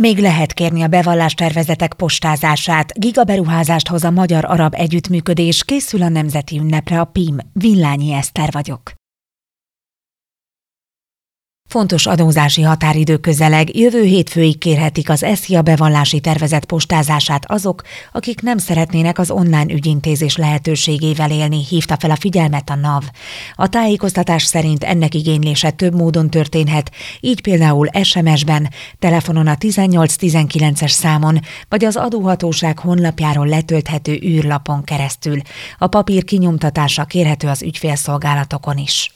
Még lehet kérni a bevallástervezetek postázását. Gigaberuházást hoz a magyar-arab együttműködés, készül a nemzeti ünnepre a PIM. Villányi Eszter vagyok. Fontos adózási határidő közeleg, jövő hétfőig kérhetik az SZIA bevallási tervezet postázását azok, akik nem szeretnének az online ügyintézés lehetőségével élni, hívta fel a figyelmet a NAV. A tájékoztatás szerint ennek igénylése több módon történhet, így például SMS-ben, telefonon a 1819-es számon, vagy az adóhatóság honlapjáról letölthető űrlapon keresztül. A papír kinyomtatása kérhető az ügyfélszolgálatokon is.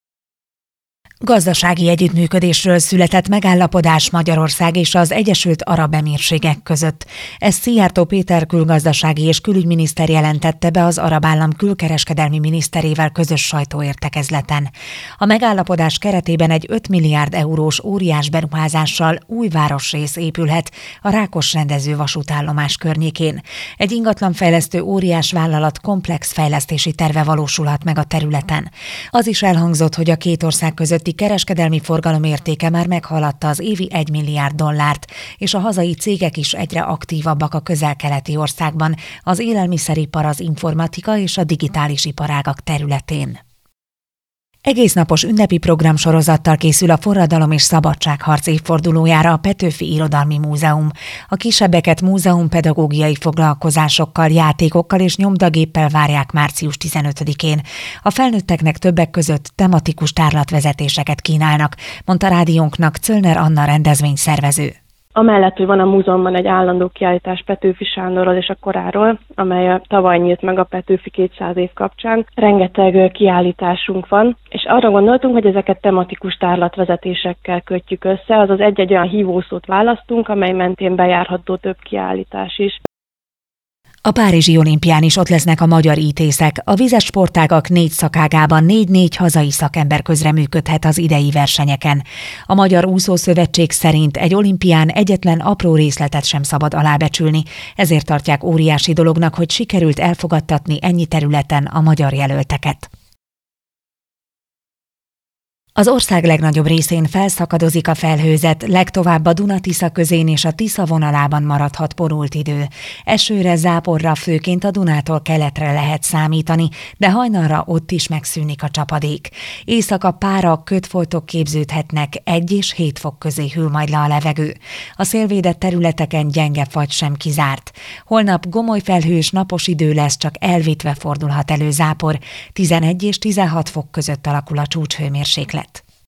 Gazdasági együttműködésről született megállapodás Magyarország és az Egyesült Arab Emírségek között. Ezt Szijjártó Péter külgazdasági és külügyminiszter jelentette be az arab állam külkereskedelmi miniszterével közös sajtóértekezleten. A megállapodás keretében egy 5 milliárd eurós óriás beruházással új városrész épülhet a Rákos rendező vasútállomás környékén. Egy ingatlanfejlesztő óriás vállalat komplex fejlesztési terve valósulhat meg a területen. Az is elhangzott, hogy a két ország közötti kereskedelmi forgalom értéke már meghaladta az évi 1 milliárd dollárt, és a hazai cégek is egyre aktívabbak a közel-keleti országban, az élelmiszeripar, az informatika és a digitális iparágak területén. Egésznapos ünnepi programsorozattal készül a Forradalom és Szabadságharc évfordulójára a Petőfi Irodalmi Múzeum. A kisebbeket múzeumpedagógiai foglalkozásokkal, játékokkal és nyomdagéppel várják március 15-én. A felnőtteknek többek között tematikus tárlatvezetéseket kínálnak, mondta rádiónknak Czöllner Anna rendezvényszervező. Amellett, hogy van a múzeumban egy állandó kiállítás Petőfi Sándorról és a koráról, amely tavaly nyílt meg a Petőfi 200 év kapcsán, rengeteg kiállításunk van, és arra gondoltunk, hogy ezeket tematikus tárlatvezetésekkel kötjük össze, azaz egy-egy olyan hívószót választunk, amely mentén bejárható több kiállítás is. A párizsi olimpián is ott lesznek a magyar ítészek. A vizes sportágak 4 szakágában 4 hazai szakember közreműködhet az idei versenyeken. A Magyar Úszószövetség szerint egy olimpián egyetlen apró részletet sem szabad alábecsülni, ezért tartják óriási dolognak, hogy sikerült elfogadtatni ennyi területen a magyar jelölteket. Az ország legnagyobb részén felszakadozik a felhőzet, legtovább a Duna-Tisza közén és a Tisza vonalában maradhat borult idő. Esőre, záporra főként a Dunától keletre lehet számítani, de hajnalra ott is megszűnik a csapadék. Éjszaka párak, kötfoltok képződhetnek, 1 és 7 fok közé hűl majd le a levegő. A szélvédett területeken gyenge fagy sem kizárt. Holnap gomoly felhős napos idő lesz, csak elvétve fordulhat elő zápor. 11 és 16 fok között alakul a csúcshőmérséklet.